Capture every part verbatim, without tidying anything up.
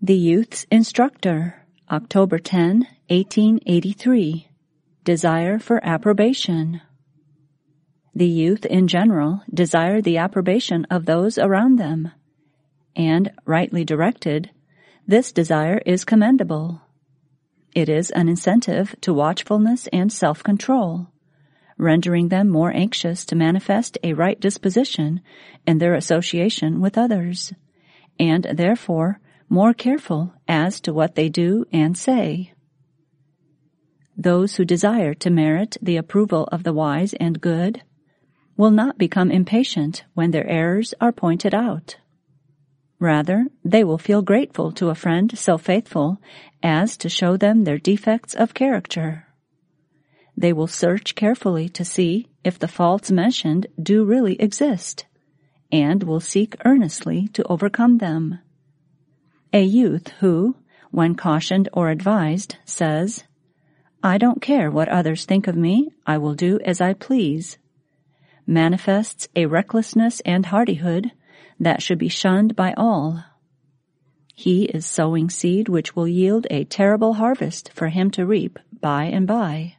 The Youth's Instructor, October tenth, eighteen eighty-three. Desire for approbation. The youth in general desire the approbation of those around them, and, rightly directed, this desire is commendable. It is an incentive to watchfulness and self-control, rendering them more anxious to manifest a right disposition in their association with others, and therefore more careful as to what they do and say. Those who desire to merit the approval of the wise and good will not become impatient when their errors are pointed out. Rather, they will feel grateful to a friend so faithful as to show them their defects of character. They will search carefully to see if the faults mentioned do really exist, and will seek earnestly to overcome them. A youth who, when cautioned or advised, says, "I don't care what others think of me, I will do as I please," manifests a recklessness and hardihood that should be shunned by all. He is sowing seed which will yield a terrible harvest for him to reap by and by.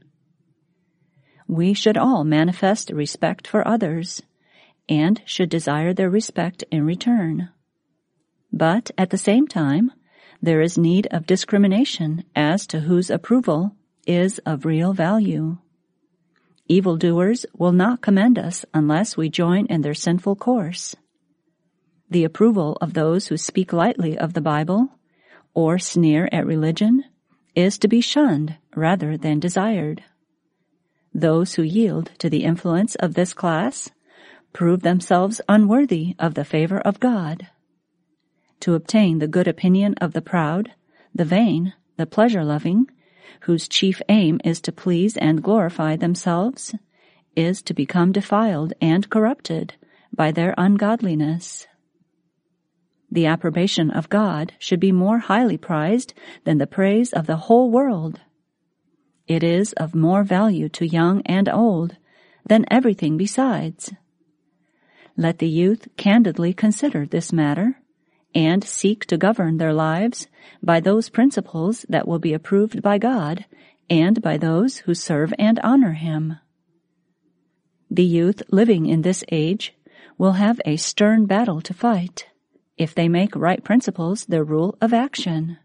We should all manifest respect for others, and should desire their respect in return. But at the same time, there is need of discrimination as to whose approval is of real value. Evildoers will not commend us unless we join in their sinful course. The approval of those who speak lightly of the Bible or sneer at religion is to be shunned rather than desired. Those who yield to the influence of this class prove themselves unworthy of the favor of God. To obtain the good opinion of the proud, the vain, the pleasure-loving, whose chief aim is to please and glorify themselves, is to become defiled and corrupted by their ungodliness. The approbation of God should be more highly prized than the praise of the whole world. It is of more value to young and old than everything besides. Let the youth candidly consider this matter, and seek to govern their lives by those principles that will be approved by God and by those who serve and honor Him. The youth living in this age will have a stern battle to fight if they make right principles their rule of action.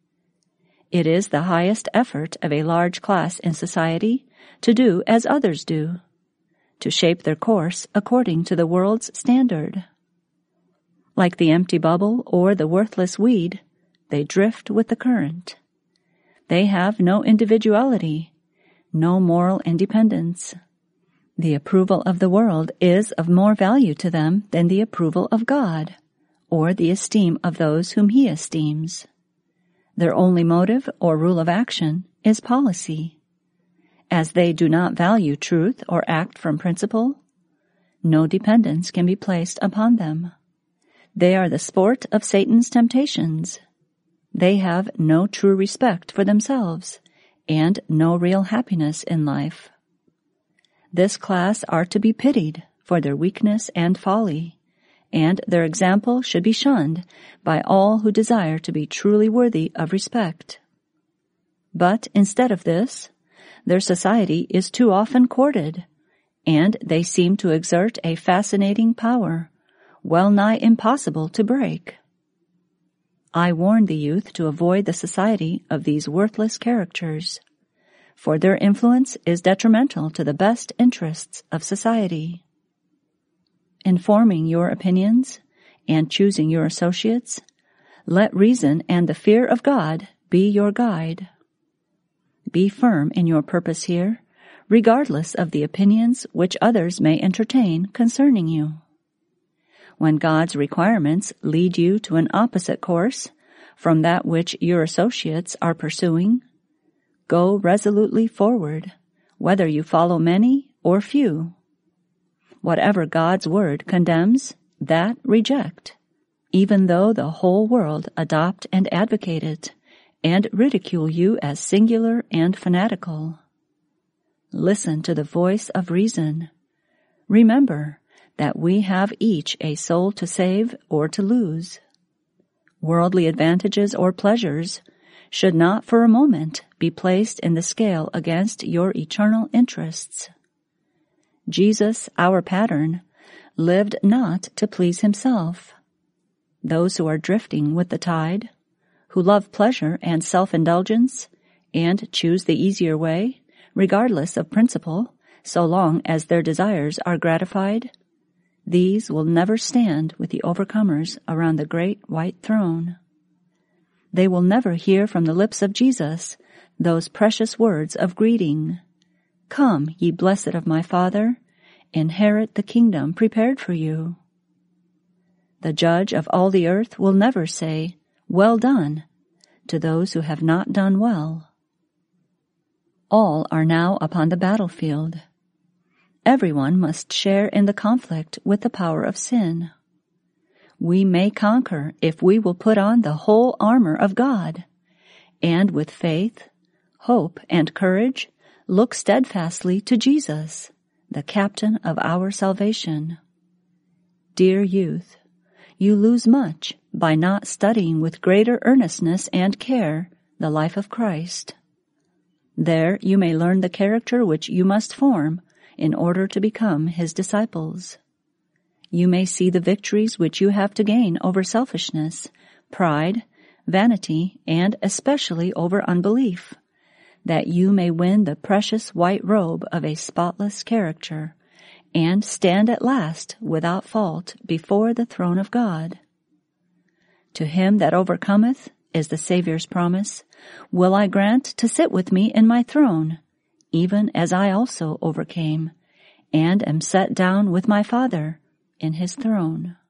It is the highest effort of a large class in society to do as others do, to shape their course according to the world's standard. Like the empty bubble or the worthless weed, they drift with the current. They have no individuality, no moral independence. The approval of the world is of more value to them than the approval of God, or the esteem of those whom He esteems. Their only motive or rule of action is policy. As they do not value truth or act from principle, no dependence can be placed upon them. They are the sport of Satan's temptations. They have no true respect for themselves and no real happiness in life. This class are to be pitied for their weakness and folly, and their example should be shunned by all who desire to be truly worthy of respect. But instead of this, their society is too often courted, and they seem to exert a fascinating power, well nigh impossible to break. I warn the youth to avoid the society of these worthless characters, for their influence is detrimental to the best interests of society. In forming your opinions and choosing your associates, let reason and the fear of God be your guide. Be firm in your purpose here, regardless of the opinions which others may entertain concerning you. When God's requirements lead you to an opposite course from that which your associates are pursuing, go resolutely forward, whether you follow many or few. Whatever God's word condemns, that reject, even though the whole world adopt and advocate it, and ridicule you as singular and fanatical. Listen to the voice of reason. Remember that we have each a soul to save or to lose. Worldly advantages or pleasures should not for a moment be placed in the scale against your eternal interests. Jesus, our pattern, lived not to please himself. Those who are drifting with the tide, who love pleasure and self-indulgence, and choose the easier way, regardless of principle, so long as their desires are gratified, these will never stand with the overcomers around the great white throne. They will never hear from the lips of Jesus those precious words of greeting. Come, ye blessed of my Father, inherit the kingdom prepared for you. The judge of all the earth will never say, well done, to those who have not done well. All are now upon the battlefield. Everyone must share in the conflict with the power of sin. We may conquer if we will put on the whole armor of God, and with faith, hope, and courage, look steadfastly to Jesus, the captain of our salvation. Dear youth, you lose much by not studying with greater earnestness and care the life of Christ. There you may learn the character which you must form in order to become his disciples. You may see the victories which you have to gain over selfishness, pride, vanity, and especially over unbelief, that you may win the precious white robe of a spotless character, and stand at last without fault before the throne of God. To him that overcometh, is the Saviour's promise, will I grant to sit with me in my throne, even as I also overcame, and am set down with my Father in his throne.